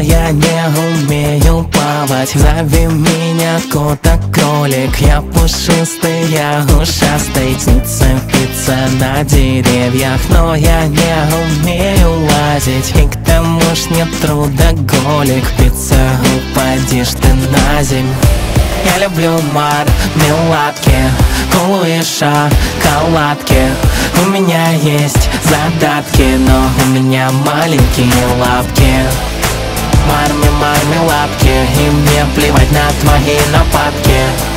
я не умею плавать. Зови меня кота-кролик, я пушистый, я ушастый. Птица, птица на деревьях, но я не умею лазить. И к тому ж не трудоголик, птица, упадешь ты на земь. Я люблю мармеладки, колу и шоколадки. У меня есть задатки, но у меня маленькие лапки. Мармеладки, и мне плевать на твои нападки.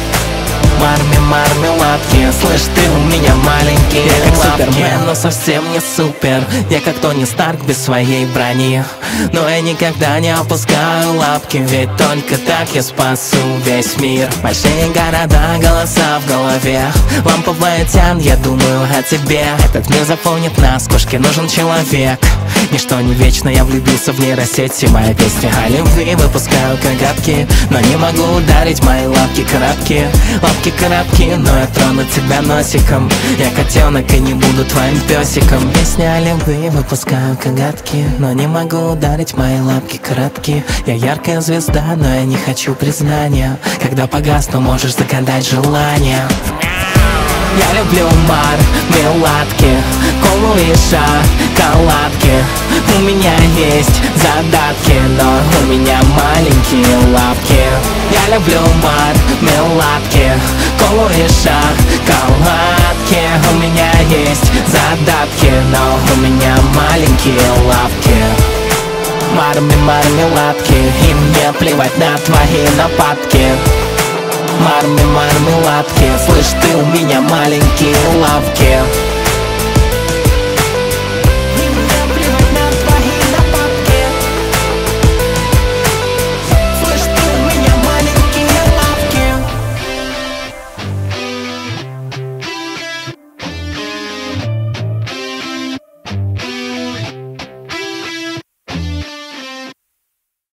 Мармеладки, слышь, ты у меня маленькие лапки. Я как Супермен, но совсем не супер. Я как Тони Старк без своей брони. Но я никогда не опускаю лапки, ведь только так я спасу весь мир. Большие города, голоса в голове, ламповый я думаю о тебе. Этот мир заполнит нас, кошке нужен человек. Ничто не вечно, я влюбился в нейросети. Моя песня о любви, выпускаю коготки, но не могу ударить мои лапки короткие. Лапки короткие, но я трону тебя носиком. Я котенок и не буду твоим песиком. Песня о любви, выпускаю коготки, но не могу ударить мои лапки короткие. Я яркая звезда, но я не хочу признания. Когда погасну, можешь загадать желание. Я люблю мармеладки, колу и шоколадки. У меня есть задатки, но у меня маленькие лапки. Я люблю мармеладки, колу и шоколадки. У меня есть задатки, но у меня маленькие лапки. Мармеладки, и мне плевать на твои нападки. Мармеладки, слышь, ты у меня маленькие лапки.